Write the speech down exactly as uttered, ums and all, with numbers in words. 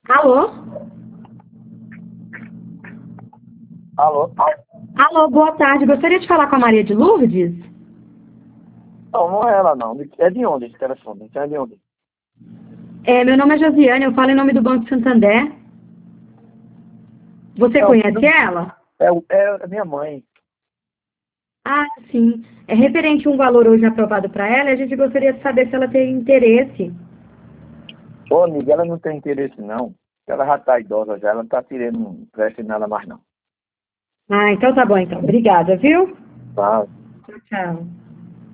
Alô? Alô? Alô, boa tarde. Gostaria de falar com a Maria de Lourdes? Não, não é ela não. É de onde esse telefone? Então é de onde? É, meu nome é Josiane, eu falo em nome do Banco Santander. Você Não, conhece não. ela? É, o- é a minha mãe. Ah, sim. É referente a um valor hoje aprovado para ela, e a gente gostaria de saber se ela tem interesse. Ô, amiga, ela não tem interesse não. Ela já tá idosa já, ela não tá tirando, não presta em nada mais não. Ah, então tá bom, então. Obrigada, viu? Tá? Tchau, tchau.